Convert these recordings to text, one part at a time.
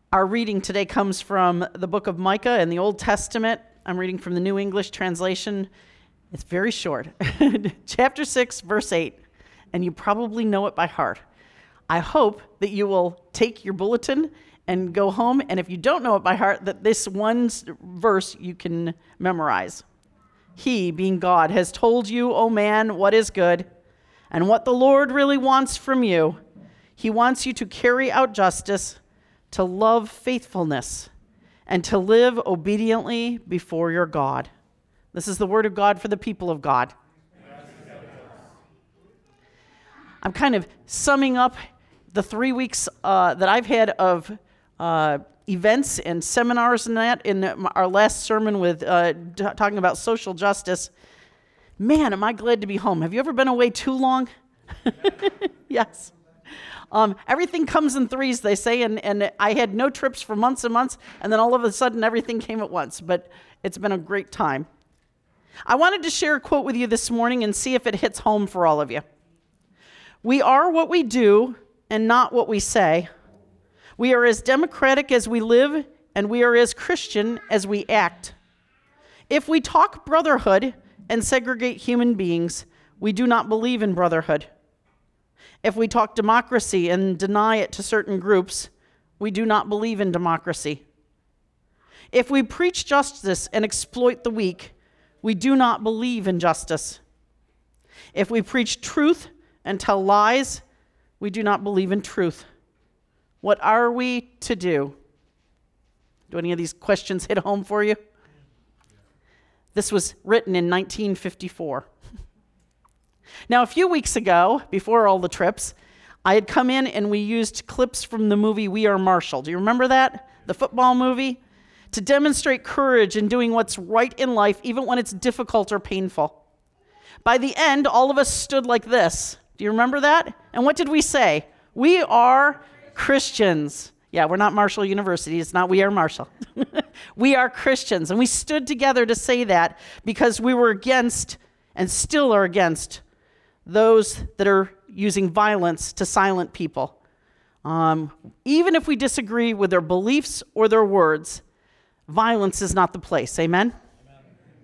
Our reading today comes from the book of Micah in the Old Testament. I'm reading from the New English Translation. It's very short. Chapter 6, verse 8. And you probably know it by heart. I hope that you will take your bulletin and go home, and if you don't know it by heart, that this one verse you can memorize. He, being God, has told you, O man, what is good, and what the Lord really wants from you. He wants you to carry out justice, to love faithfulness, and to live obediently before your God. This is the word of God for the people of God. I'm kind of summing up the 3 weeks that I've had of events and seminars and that in our last sermon with talking about social justice. Man, am I glad to be home. Have you ever been away too long? Yes. Everything comes in threes, they say, and I had no trips for months and months, and then all of a sudden everything came at once, but it's been a great time. I wanted to share a quote with you this morning and see if it hits home for all of you. We are what we do and not what we say. We are as democratic as we live, and we are as Christian as we act. If we talk brotherhood and segregate human beings, we do not believe in brotherhood. If we talk democracy and deny it to certain groups, we do not believe in democracy. If we preach justice and exploit the weak, we do not believe in justice. If we preach truth and tell lies, we do not believe in truth. What are we to do? Do any of these questions hit home for you? This was written in 1954. Now, a few weeks ago, before all the trips, I had come in and we used clips from the movie We Are Marshall. Do you remember that? The football movie? To demonstrate courage in doing what's right in life, even when it's difficult or painful. By the end, all of us stood like this. Do you remember that? And what did we say? We are Christians. Yeah, we're not Marshall University. It's not We Are Marshall. We are Christians. And we stood together to say that because we were against, and still are against, those that are using violence to silence people. Even if we disagree with their beliefs or their words, violence is not the place. Amen? Amen.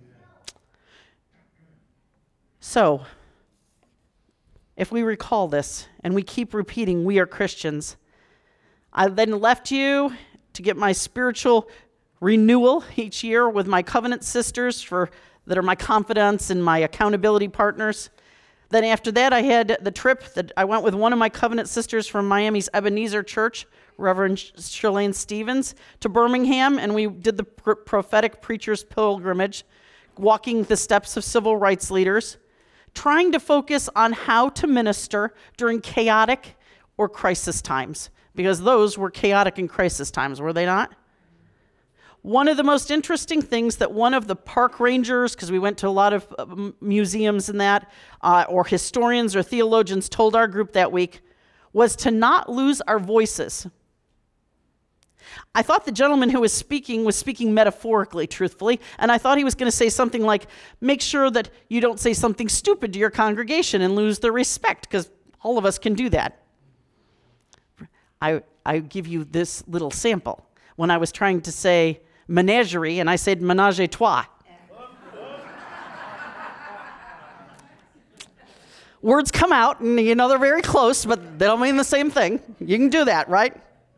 So, if we recall this and we keep repeating, we are Christians, I then left you to get my spiritual renewal each year with my covenant sisters that are my confidants and my accountability partners. Then after that, I had the trip that I went with one of my covenant sisters from Miami's Ebenezer Church, Reverend Shirlane Stevens, to Birmingham, and we did the prophetic preacher's pilgrimage, walking the steps of civil rights leaders, trying to focus on how to minister during chaotic or crisis times, because those were chaotic and crisis times, were they not? One of the most interesting things that one of the park rangers, because we went to a lot of museums and that, or historians or theologians told our group that week, was to not lose our voices. I thought the gentleman who was speaking metaphorically, truthfully, and I thought he was going to say something like, make sure that you don't say something stupid to your congregation and lose their respect, because all of us can do that. I give you this little sample. When I was trying to say menagerie, and I said menage a trois. Words come out, and you know they're very close, but they don't mean the same thing. You can do that, right?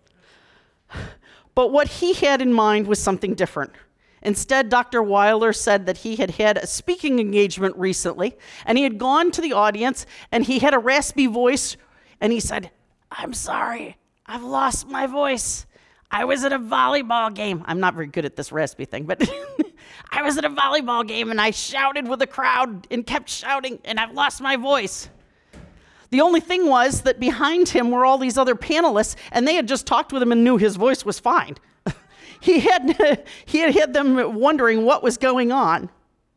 But what he had in mind was something different. Instead, Dr. Weiler said that he had had a speaking engagement recently, and he had gone to the audience, and he had a raspy voice, and he said, "I'm sorry, I've lost my voice. I was at a volleyball game." I'm not very good at this raspy thing, but I was at a volleyball game and I shouted with the crowd and kept shouting and I've lost my voice. The only thing was that behind him were all these other panelists and they had just talked with him and knew his voice was fine. He had them wondering what was going on.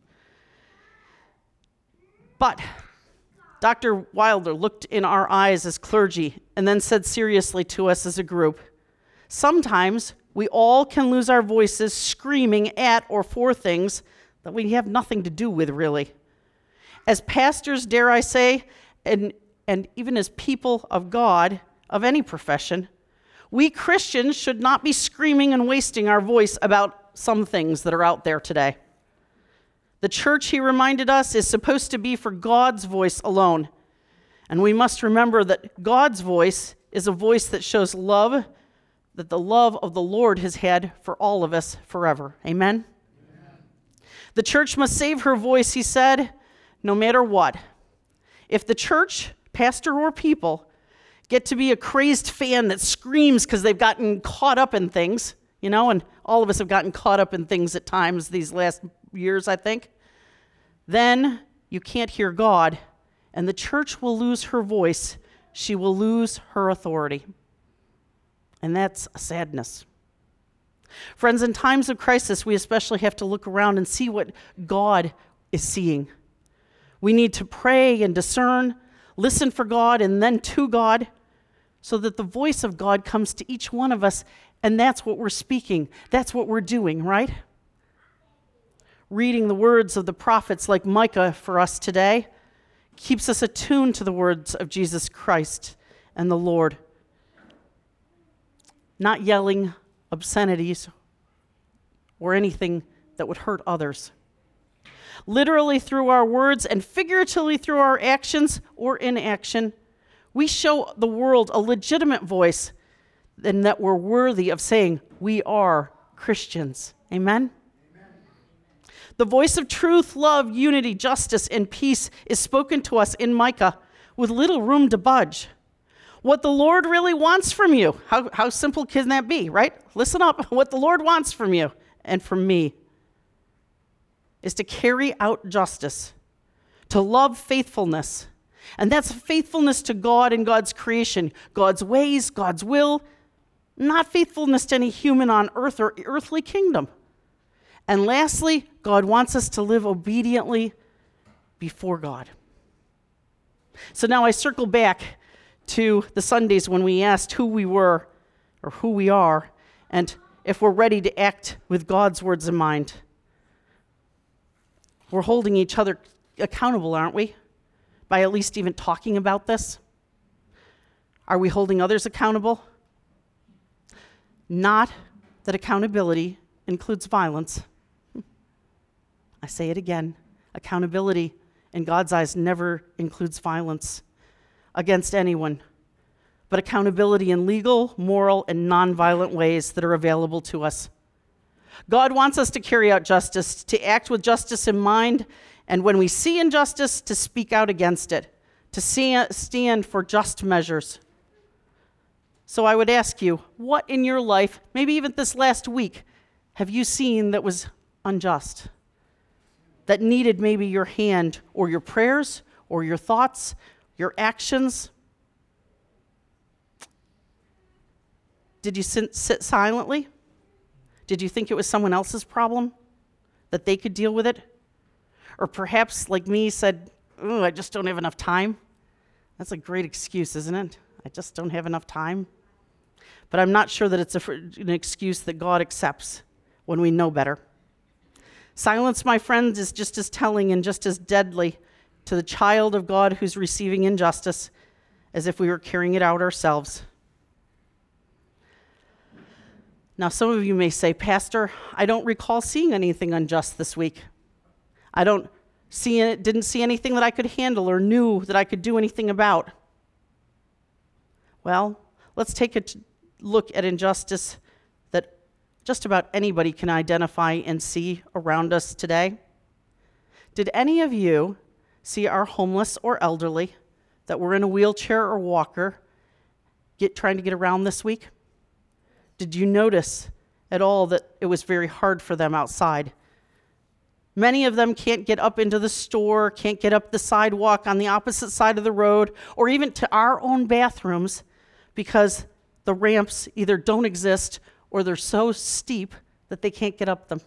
But Dr. Wilder looked in our eyes as clergy and then said seriously to us as a group, sometimes we all can lose our voices screaming at or for things that we have nothing to do with, really. As pastors, dare I say, and even as people of God, of any profession, We Christians should not be screaming and wasting our voice about some things that are out there today. The church, he reminded us, is supposed to be for God's voice alone. And we must remember that God's voice is a voice that shows love, that the love of the Lord has had for all of us forever. Amen? Amen. The church must save her voice, he said, no matter what. If the church, pastor or people, get to be a crazed fan that screams because they've gotten caught up in things, and all of us have gotten caught up in things at times these last years, I think, then you can't hear God, and the church will lose her voice. She will lose her authority. And that's a sadness. Friends, in times of crisis, we especially have to look around and see what God is seeing. We need to pray and discern, listen for God, and then to God, so that the voice of God comes to each one of us, and that's what we're speaking. That's what we're doing, right? Reading the words of the prophets like Micah for us today keeps us attuned to the words of Jesus Christ and the Lord. Not yelling obscenities or anything that would hurt others. Literally through our words and figuratively through our actions or inaction, we show the world a legitimate voice and that we're worthy of saying we are Christians. Amen? The voice of truth, love, unity, justice, and peace is spoken to us in Micah with little room to budge. What the Lord really wants from you, how simple can that be, right? Listen up. What the Lord wants from you and from me is to carry out justice, to love faithfulness. And that's faithfulness to God and God's creation, God's ways, God's will, not faithfulness to any human on earth or earthly kingdom. And lastly, God wants us to live obediently before God. So now I circle back to the Sundays when we asked who we were or who we are, and if we're ready to act with God's words in mind. We're holding each other accountable, aren't we? By at least even talking about this. Are we holding others accountable? Not that accountability includes violence. I say it again. Accountability in God's eyes never includes violence against anyone, but accountability in legal, moral, and nonviolent ways that are available to us. God wants us to carry out justice, to act with justice in mind, and when we see injustice, to speak out against it, to stand for just measures. So I would ask you, what in your life, maybe even this last week, have you seen that was unjust? That needed maybe your hand or your prayers or your thoughts, your actions? Did you sit silently? Did you think it was someone else's problem, that they could deal with it? Or perhaps, like me, said, "Oh, I just don't have enough time." That's a great excuse, isn't it? I just don't have enough time. But I'm not sure that it's an excuse that God accepts when we know better. Silence, my friends, is just as telling and just as deadly to the child of God who's receiving injustice as if we were carrying it out ourselves. Now, some of you may say, "Pastor, I don't recall seeing anything unjust this week. I didn't see anything that I could handle or knew that I could do anything about." Well, let's take a look at injustice that just about anybody can identify and see around us today. Did any of you see our homeless or elderly that were in a wheelchair or walker trying to get around this week? Did you notice at all that it was very hard for them outside? Many of them can't get up into the store, can't get up the sidewalk on the opposite side of the road, or even to our own bathrooms because the ramps either don't exist or they're so steep that they can't get up them.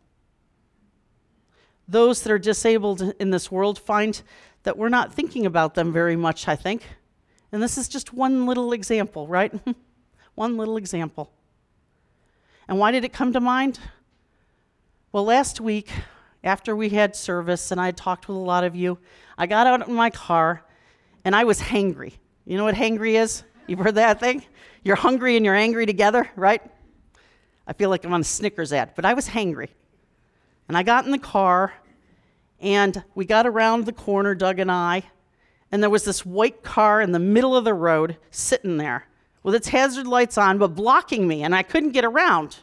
Those that are disabled in this world find that we're not thinking about them very much, I think. And this is just one little example, right? One little example. And why did it come to mind? Well, last week, after we had service and I had talked with a lot of you, I got out in my car and I was hangry. You know what hangry is? You've heard that thing? You're hungry and you're angry together, right? I feel like I'm on a Snickers ad, but I was hangry. And I got in the car, and we got around the corner, Doug and I, and there was this white car in the middle of the road sitting there with its hazard lights on, but blocking me, and I couldn't get around.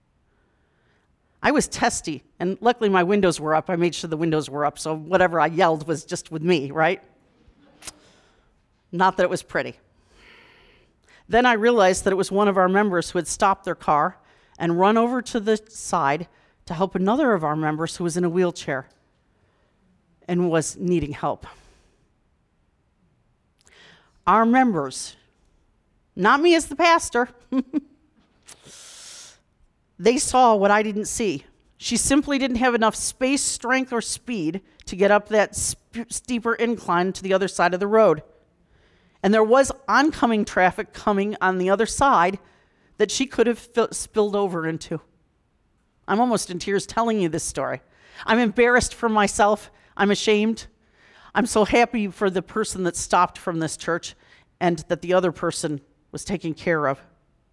I was testy, and luckily my windows were up. I made sure the windows were up, so whatever I yelled was just with me, right? Not that it was pretty. Then I realized that it was one of our members who had stopped their car and run over to the side to help another of our members who was in a wheelchair and was needing help. Our members, not me as the pastor, they saw what I didn't see. She simply didn't have enough space, strength, or speed to get up that steeper incline to the other side of the road. And there was oncoming traffic coming on the other side that she could have spilled over into. I'm almost in tears telling you this story. I'm embarrassed for myself. I'm ashamed. I'm so happy for the person that stopped from this church and that the other person was taken care of.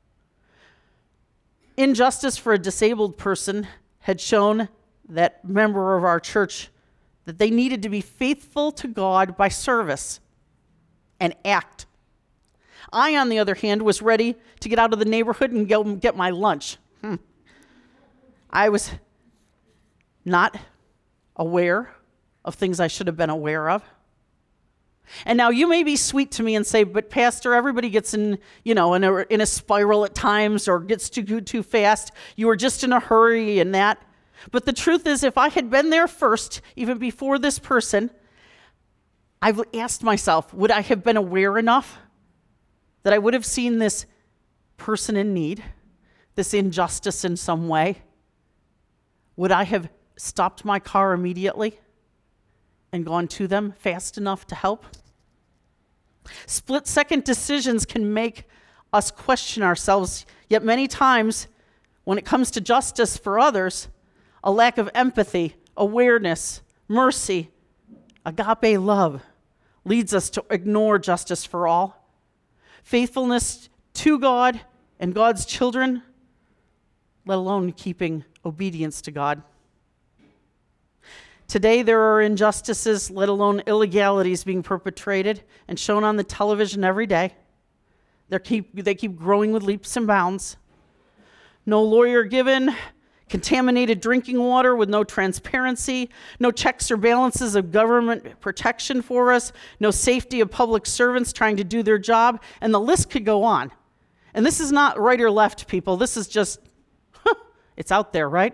Injustice for a disabled person had shown that member of our church that they needed to be faithful to God by service and act. I, on the other hand, was ready to get out of the neighborhood and go get my lunch. I was not aware of things I should have been aware of. And now you may be sweet to me and say, but Pastor, everybody gets in a spiral at times or gets too fast. You were just in a hurry and that. But the truth is, if I had been there first, even before this person, I've asked myself, would I have been aware enough that I would have seen this person in need, this injustice in some way? Would I have stopped my car immediately and gone to them fast enough to help? Split-second decisions can make us question ourselves, yet many times when it comes to justice for others, a lack of empathy, awareness, mercy, agape love leads us to ignore justice for all. Faithfulness to God and God's children, let alone keeping obedience to God. Today there are injustices, let alone illegalities, being perpetrated and shown on the television every day. They keep growing with leaps and bounds. No lawyer given, contaminated drinking water with no transparency, no checks or balances of government protection for us, no safety of public servants trying to do their job, and the list could go on. And this is not right or left, people. This is just, it's out there, right?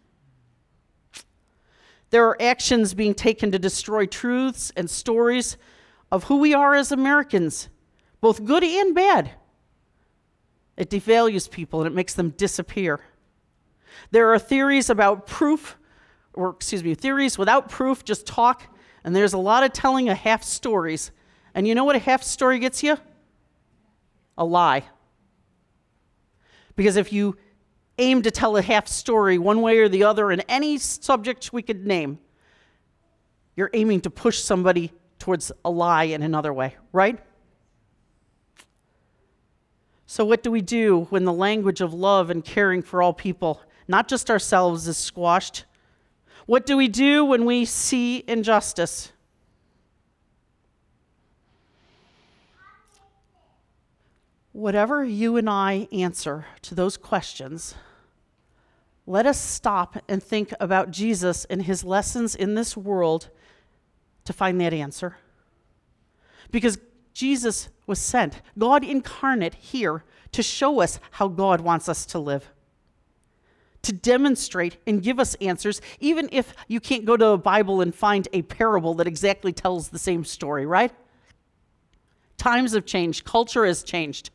There are actions being taken to destroy truths and stories of who we are as Americans, both good and bad. It devalues people and it makes them disappear. There are theories without proof, just talk, and there's a lot of telling of half stories. And you know what a half story gets you? A lie. Because if you aim to tell a half story one way or the other in any subject we could name, you're aiming to push somebody towards a lie in another way, right? So what do we do when the language of love and caring for all people, not just ourselves, is squashed? What do we do when we see injustice? Whatever you and I answer to those questions, let us stop and think about Jesus and his lessons in this world to find that answer. Because Jesus was sent, God incarnate, here to show us how God wants us to live, to demonstrate and give us answers, even if you can't go to the Bible and find a parable that exactly tells the same story, right? Times have changed, culture has changed,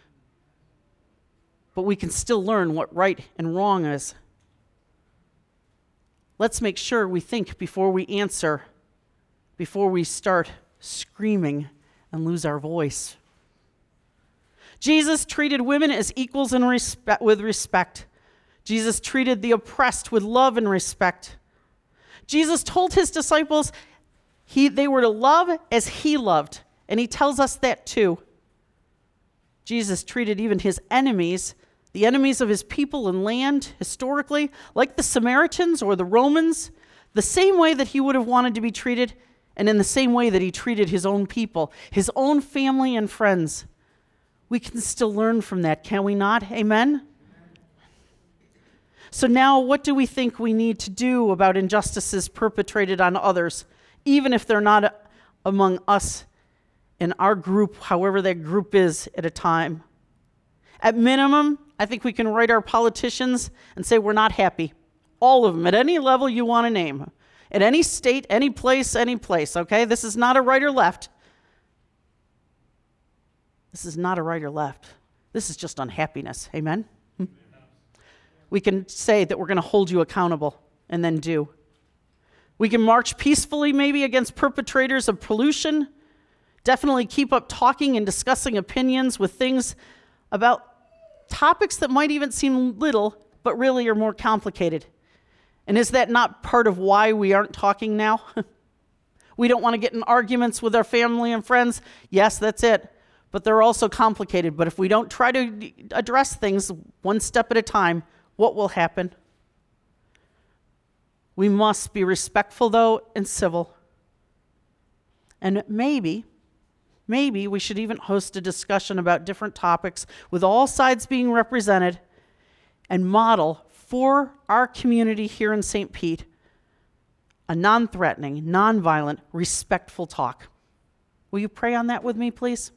but we can still learn what right and wrong is. Let's make sure we think before we answer, before we start screaming and lose our voice. Jesus treated women as equals with respect. Jesus treated the oppressed with love and respect. Jesus told his disciples they were to love as he loved, and he tells us that too. Jesus treated even his enemies, the enemies of his people and land, historically, like the Samaritans or the Romans, the same way that he would have wanted to be treated, and in the same way that he treated his own people, his own family and friends. We can still learn from that, can we not? Amen? So now, what do we think we need to do about injustices perpetrated on others, even if they're not among us in our group, however that group is at a time? At minimum, I think we can write our politicians and say we're not happy. All of them, at any level you want to name. At any state, any place, okay? This is not a right or left. This is not a right or left. This is just unhappiness. Amen? We can say that we're going to hold you accountable and then do. We can march peacefully maybe against perpetrators of pollution. Definitely keep up talking and discussing opinions with things about topics that might even seem little, but really are more complicated. And is that not part of why we aren't talking now? We don't want to get in arguments with our family and friends. Yes, that's it. But they're also complicated. But if we don't try to address things one step at a time, what will happen? We must be respectful, though, and civil. And maybe we should even host a discussion about different topics with all sides being represented and model for our community here in St. Pete a non-threatening, non-violent, respectful talk. Will you pray on that with me, please?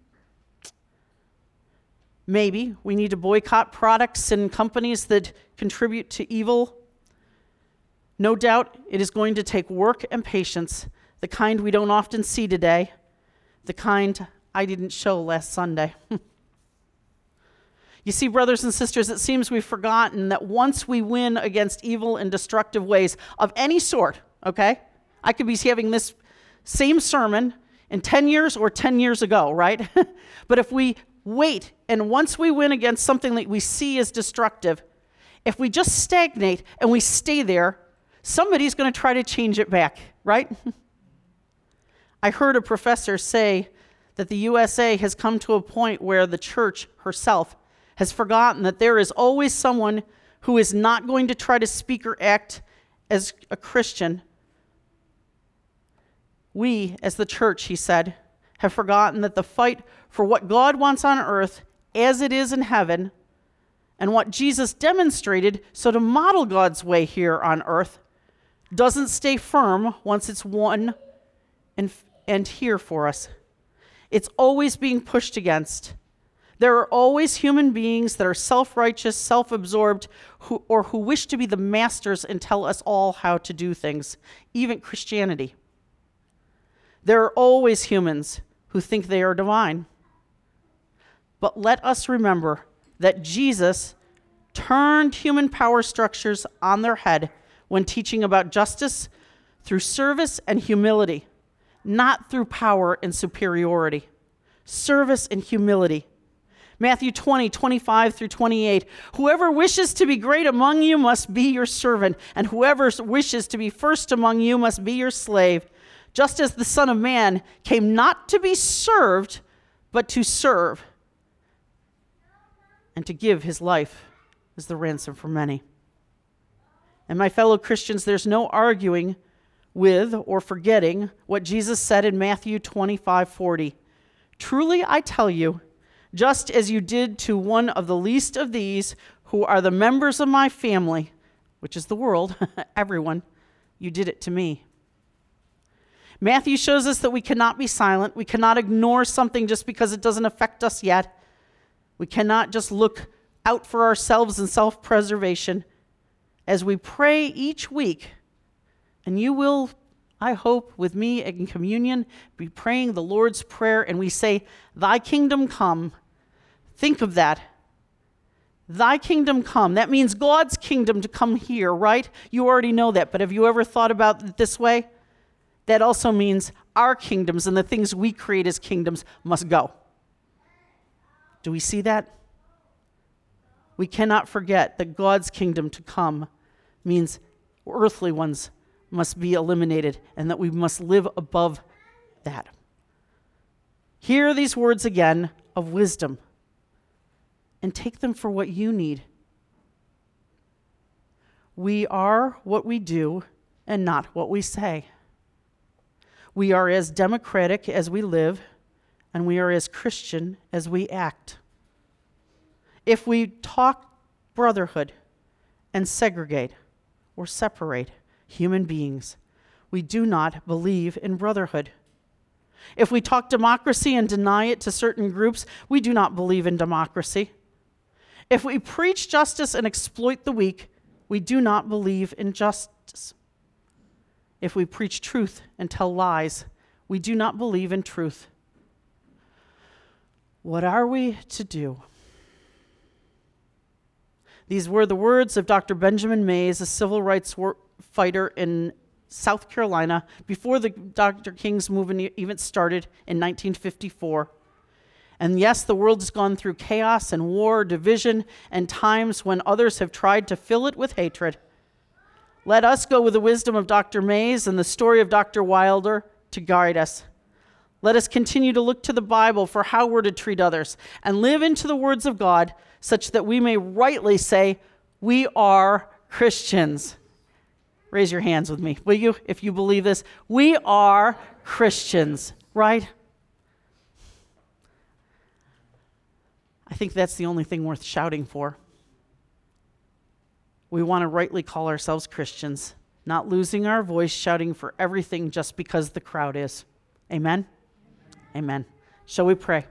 Maybe we need to boycott products and companies that contribute to evil. No doubt it is going to take work and patience, the kind we don't often see today, the kind I didn't show last Sunday. You see, brothers and sisters, it seems we've forgotten that once we win against evil and destructive ways of any sort, okay? I could be having this same sermon in 10 years or 10 years ago, right? But if we wait, and once we win against something that we see as destructive, if we just stagnate and we stay there, somebody's going to try to change it back, right? I heard a professor say that the USA has come to a point where the church herself has forgotten that there is always someone who is not going to try to speak or act as a Christian. We, as the church, he said, have forgotten that the fight for what God wants on earth as it is in heaven, and what Jesus demonstrated so to model God's way here on earth, doesn't stay firm once it's won and here for us. It's always being pushed against. There are always human beings that are self-righteous, self-absorbed, who wish to be the masters and tell us all how to do things, even Christianity. There are always humans who think they are divine. But let us remember that Jesus turned human power structures on their head when teaching about justice through service and humility, not through power and superiority. Service and humility. Matthew 20:25 through 28. Whoever wishes to be great among you must be your servant, and whoever wishes to be first among you must be your slave, just as the Son of Man came not to be served, but to serve, and to give his life as the ransom for many. And my fellow Christians, there's no arguing with or forgetting what Jesus said in Matthew 25:40. Truly I tell you, just as you did to one of the least of these who are the members of my family, which is the world, everyone, you did it to me. Matthew shows us that we cannot be silent. We cannot ignore something just because it doesn't affect us yet. We cannot just look out for ourselves in self-preservation. As we pray each week, and you will, I hope, with me in communion, be praying the Lord's Prayer, and we say, thy kingdom come. Think of that. Thy kingdom come. That means God's kingdom to come here, right? You already know that, but have you ever thought about it this way? That also means our kingdoms and the things we create as kingdoms must go. Do we see that? We cannot forget that God's kingdom to come means earthly ones must be eliminated and that we must live above that. Hear these words again of wisdom and take them for what you need. We are what we do and not what we say. We are as democratic as we live, and we are as Christian as we act. If we talk brotherhood and segregate or separate human beings, we do not believe in brotherhood. If we talk democracy and deny it to certain groups, we do not believe in democracy. If we preach justice and exploit the weak, we do not believe in justice. If we preach truth and tell lies, we do not believe in truth. What are we to do? These were the words of Dr. Benjamin Mays, a civil rights fighter in South Carolina, before the Dr. King's movement even started in 1954. And yes, the world has gone through chaos and war, division, and times when others have tried to fill it with hatred. Let us go with the wisdom of Dr. Mays and the story of Dr. Wilder to guide us. Let us continue to look to the Bible for how we're to treat others and live into the words of God such that we may rightly say, we are Christians. Raise your hands with me, will you, if you believe this? We are Christians, right? I think that's the only thing worth shouting for. We want to rightly call ourselves Christians, not losing our voice shouting for everything just because the crowd is. Amen? Amen. Shall we pray?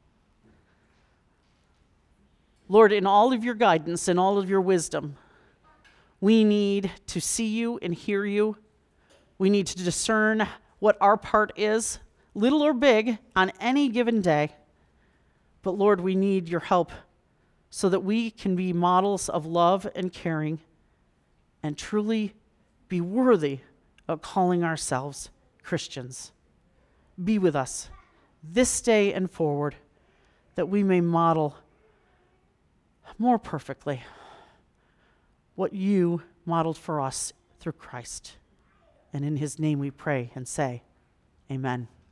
Lord, in all of your guidance and all of your wisdom, we need to see you and hear you. We need to discern what our part is, little or big, on any given day. But Lord, we need your help so that we can be models of love and caring and truly be worthy of calling ourselves Christians. Be with us this day and forward, that we may model more perfectly what you modeled for us through Christ. And in his name we pray and say, amen.